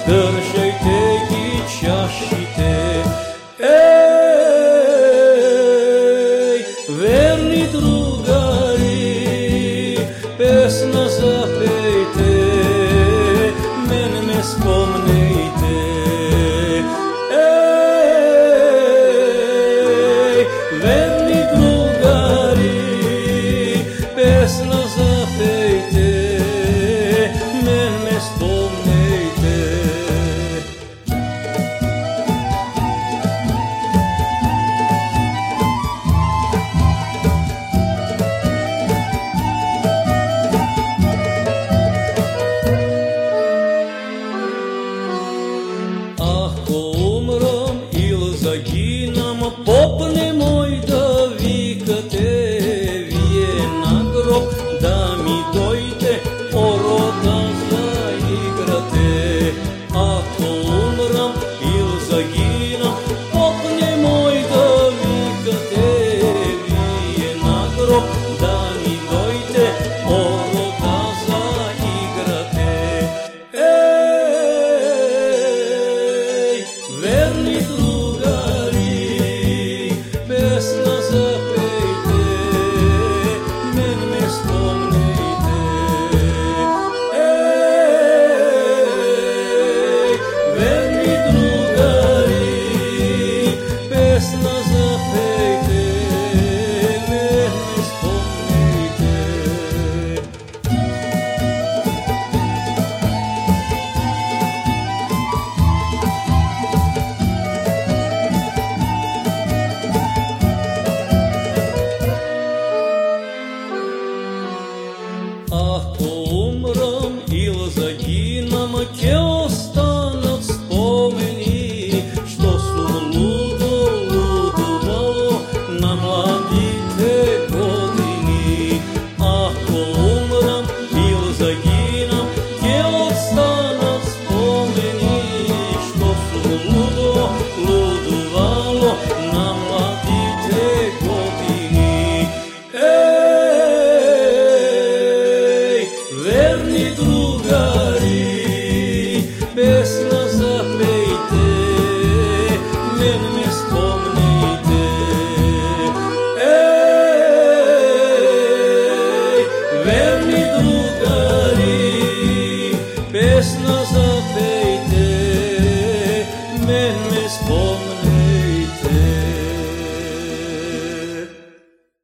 Стършайте ги чашите. Верни другари, песна запейте, мен ме спомнейте. Верни другари, песна запейте, мен ме спомнейте. Ако умрам или загинам, поп немой да викате, вие на гроб да ми дойде, орода заиграте. Ако умрам или загинам, поп немой да викате, вие на гроб да ми дойде, орода заиграте. Верни другари, песна запейте, мен ме спомнейте. Верни другари, песна запейте, мен ме спомнейте. Ако умрам или загинам, ќе останат спомени, што сум лудо лудувал на младите